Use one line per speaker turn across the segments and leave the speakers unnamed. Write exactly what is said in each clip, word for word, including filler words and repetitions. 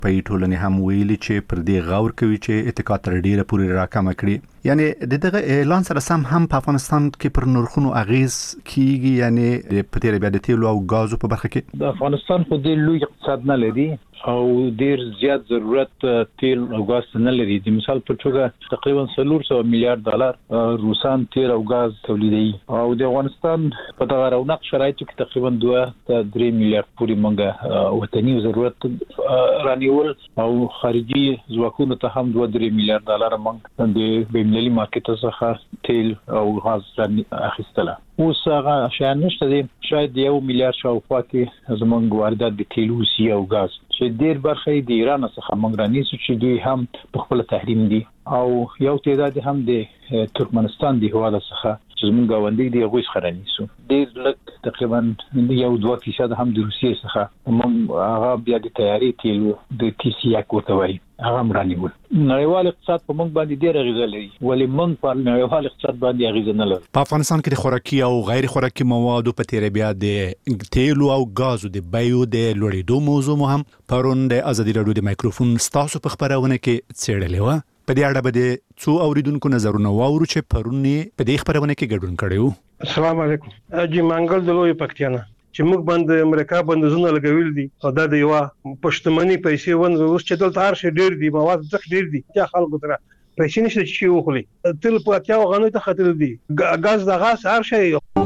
اروپאי ټولنې هم ویلي چې پر دې غور کوي چې اتکا تر ډیره پورې راکمه کړي. یعنی د دغه اعلان سره سم هم په افغانستان کې پر نرخونو اغیز کیږي، یعنی په تیر بیا د تیلو او غازو په برخه کې
د افغانستان خو د لوی اقتصاد نه لري او ډیر زیات ضرورت تیل او غاز نه لري. د مثال په توګه تقریبا څلور سوه میلیارډ ډالر روسان تیل او غاز تولیدوي او د افغانستان په دغه رونق شرایطو کې تقریبا دوه تر درې میلیارډ پورې مونږه وطني ضرورت رانیول او خارجي ځواکونو ته هم دوه درې میلیارډ ډالر مونږ د بین‌المللي مارکیټ څخه تیل او غاز اخیستله. اوس هغه شایع نشته دي، شاید یو میلیارډ شاوخوا کې زمونږ واردات د تیل او غاز چې ډیر برخه د ایران څخه مونږ رانیسو چې دوی هم په خپل تحریم دي او یو تعداد هم د ترکمنستان د هواد څخه چې زمونږ غونډې دی هغه څخه رانیسو. ډیر لږ تقریبا یو دوه فیصد هم د روسیې څخه مونږ هغه بیا د تیاري تیل د تی سی یا کوتوي هغه مرانیول. نړیوال اقتصاد په مونږ باندې ډیر اغیزه لري، ولی مونږ په نړیوال اقتصاد باندې اغیزه نه لرو.
په افغانستان کې د خوراکي او غیر خوراکي موادو په تیر بیا د تیلو او غازو د بیو د لوړېدو موضوع هم پرون د ازادي راډیو د مایکروفون ستاسو په خبرونه کې څېړلې و. په دې اړه به د څو اوریدونکو نظرونه واورو چې پرون په دې خبرونه کې ګډون کړي.
السلام علیکم. جی منګل د لوی پکتیانا چې موږ باندې امریکا بندیزونه لګوي دي او دا د یو پښتمنۍ پیسې ون اوس چې دلته هر شي ډیر دي، مواد ځکه ډیر دي چې خلکو تر پیسې نشته چې وخوري. تل په اتیا غنوي ته خطر دي، غاز د غاز هر شي.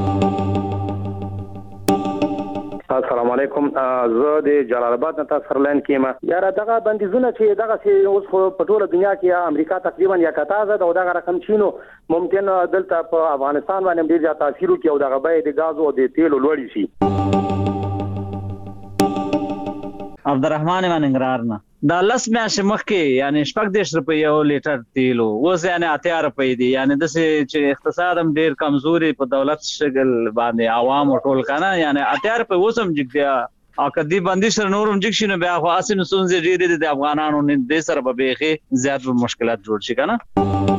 السلام علیکم. زه د جلال آباد نه تاسو سره کېما. یاره دغه بندیزونه چې دغه چې اوس په ټوله دنیا کې امریکا تقریبا یا کتازه دا دغه رقم چینو ممکن دلته په افغانستان باندې ډیر زیات تاثیر وکړي او دغه به د غاز او د تیلو لوړی شي.
عبدالرحمن مننګرارنا دا لس میاشتې مخکې یعنی شپږ دېرش روپۍ یو لیټر تیلو، اوس یعنی اتیا روپۍ دي. یعنی داسې چې اقتصاد هم ډېر کمزوري په دولت شکل باندې عوام ټول کنه یعنی اتیا روپۍ اوس هم جګ دی او که دې بندي سره نور هم جګ شي نو بیا خو هسې نو ستونزې ډېرې دي د افغانانو دې سره به بیخي زیات به مشکلات جوړ شي که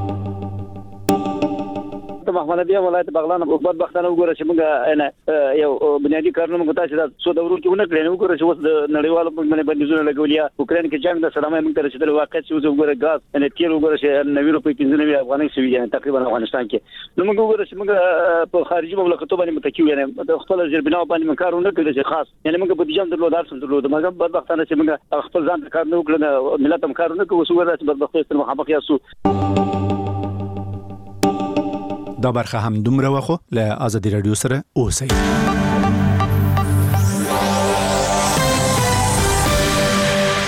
د محمد ابي ولایت بغلان په بدبختانه وګوره چې موږ یو بنیادی کارونه موږ تاسو د څو دورو کې ونه کړی نو وګوره چې اوس د نړیوالو باندې بندیزونه لګولیا اوکرين کې جنگ د سلامه موږ ته رسیدل واقع چې اوس وګوره غاز ان تیر وګوره چې نوي روپۍ پنځه نوي افغاني سوي یعنی تقریبا افغانستان کې نو موږ وګوره چې موږ په خارجي مملکتونو باندې متکیو یعنی د خپل ځربنا باندې کارونه کوي چې خاص یعنی موږ په دې جام درلودار سم درلود موږ بدبختانه چې موږ خپل ځان کار نه وکړو ملت هم کارونه کوي اوس وګوره چې بدبختي سره مخامخ یاسو.
دا برخه هم دومره وخو له ازادي رادیو سره اوسئ.